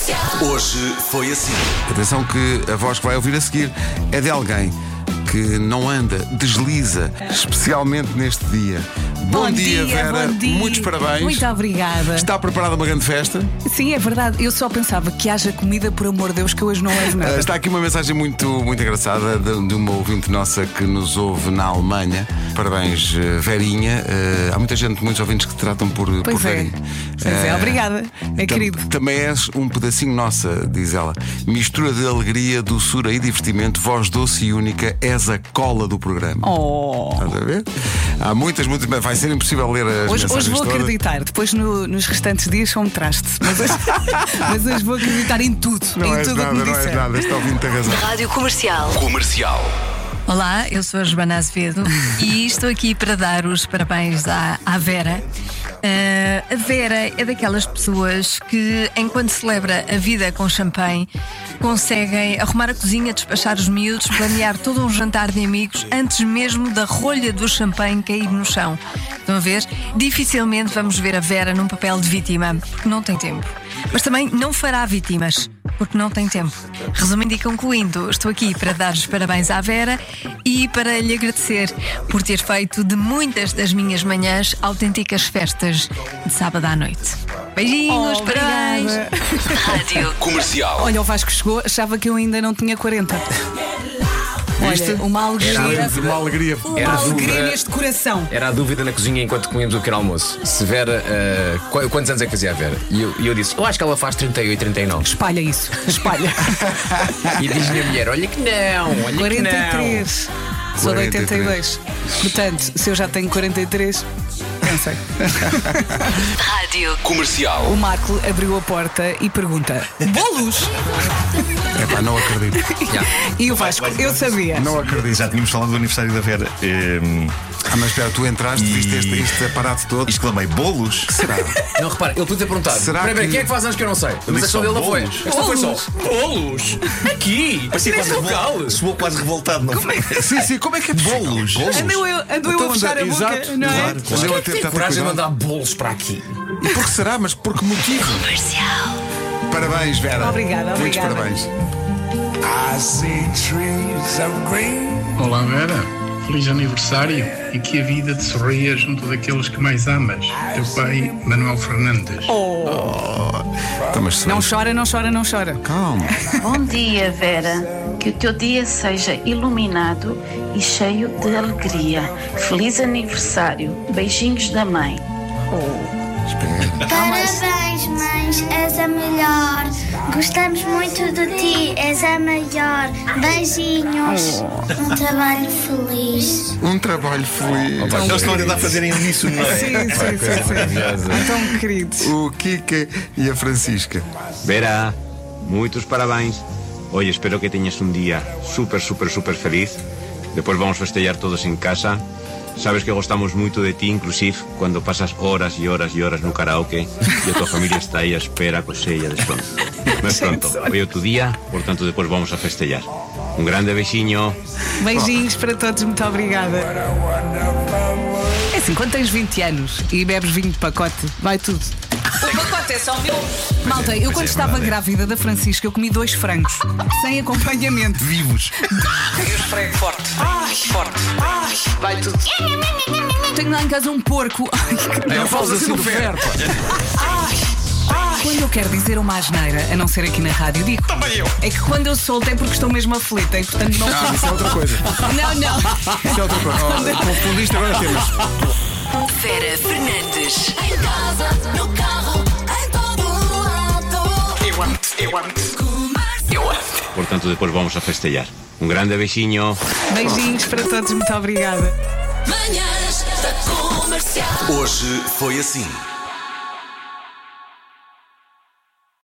Hoje foi assim. Atenção que a voz que vai ouvir a seguir é de alguém que não anda, desliza, especialmente neste dia. Bom dia, Vera. Bom dia. Muitos parabéns. Muito obrigada. Está preparada uma grande festa? Sim, é verdade. Eu só pensava que haja comida, por amor de Deus, que hoje não levo nada. Está aqui uma mensagem muito engraçada de uma ouvinte nossa que nos ouve na Alemanha. Parabéns, Verinha. Há muita gente, muitos ouvintes que te tratam por Verinha. Pois é, obrigada. É querido. Também és um pedacinho nossa, diz ela. Mistura de alegria, doçura e divertimento, voz doce e única, és a cola do programa. Oh. Estás a ver? Há muitas. Vai ser impossível ler as mensagens Hoje vou todas. acreditar. Depois nos restantes dias só me traste. Mas hoje vou acreditar em tudo. Não em és tudo o nada, que me não és disser. nada. Este ouvinte tem razão. Rádio Comercial. Olá, eu sou a Joana Azevedo e estou aqui para dar os parabéns à Vera. A Vera é daquelas pessoas que, enquanto celebra a vida com champanhe, conseguem arrumar a cozinha, despachar os miúdos, planear todo um jantar de amigos antes mesmo da rolha do champanhe cair no chão. Estão a ver? Dificilmente vamos ver a Vera num papel de vítima, porque não tem tempo. Mas também não fará vítimas, porque não tem tempo. Resumindo e concluindo, estou aqui para dar os parabéns à Vera e para lhe agradecer por ter feito de muitas das minhas manhãs autênticas festas de sábado à noite. Beijinhos, parabéns! Rádio Comercial. Olha, o Vasco chegou, achava que eu ainda não tinha 40. Viste? Olha, uma alegria. Uma alegria. Uma alegria neste coração. Era a dúvida na cozinha enquanto comíamos o pequeno almoço. Se Vera. Quantos anos é que fazia a Vera? E eu disse: eu acho que ela faz 38, 39. Espalha isso, espalha. E diz-lhe a mulher: olha que não, olha 43. Sou de 43. 82. Portanto, se eu já tenho 43, não sei. Rádio Comercial. O Marco abriu a porta e pergunta: bolos? Epá, não acredito. E o Vasco, eu sabia. Não acredito. Já tínhamos falado do aniversário da Vera. Mas espera, tu entraste, viste este aparato todo. Exclamei: bolos? Será? Não, repara, ele podia ter perguntado: Será espera, que- quem é que faz anos que eu não sei? Mas a questão só dele não foi. A bolos? questão foi só: bolos? Aqui? Nesse local? Soou quase revoltado, não foi? Sim, como é que é possível? Bolos? Ando eu a fechar a boca, Exato, não é? claro. Mas quem é que tem tentar ter coragem de cuidado. mandar bolos para aqui? E por que será? Mas por que motivo? Parabéns, Vera. Obrigada, Muitos obrigada. parabéns. Olá Vera, feliz aniversário e que a vida te sorria junto daqueles que mais amas. Teu pai, Manuel Fernandes. Então, mas Não chora, não chora, não chora. calma. Bom dia, Vera. Que o teu dia seja iluminado e cheio de alegria. Feliz aniversário. Beijinhos da mãe. Parabéns, mães, és a melhor. Gostamos muito de ti, és a maior. Beijinhos. Um trabalho feliz. Um trabalho feliz. Eles estão a tentar fazer em uníssono, não é? Sim. Tão queridos. O Kika e a Francisca. Vera, muchos parabéns. Hoy espero que tengas un día súper feliz. Después vamos a festejar todos en casa. Sabes que gostamos mucho de ti, inclusive cuando pasas horas y horas no karaoke y a tu familia está ahí a espera con sella de son. No es pronto, hoy es tu día, por tanto después vamos a festejar. Un grande beijinho. Beijinhos para todos, muito obrigada. É assim, quando tens 20 anos e bebes vinho de pacote, vai tudo. O pacote é só meu. Malta, eu quando estava grávida da Francisca, eu comi 2 frangos, sem acompanhamento. Vivos. E os frangos forte. Vai tudo. Tenho lá em casa um porco. Não falas assim do ferro. Quando eu quero dizer uma asneira, a não ser aqui na rádio, digo. É que quando eu solto é porque estou mesmo aflita e portanto não. Não, isso é outra coisa. Não. Isso é outra coisa. Confundiste agora temas. Vera Fernandes. Em casa, no carro, em todo lado. Eu amo. Por tanto después vamos a festejar. Un grande beijinho. Beijinhos para todos, muito obrigada. Manhãs da Comercial. Hoje foi assim.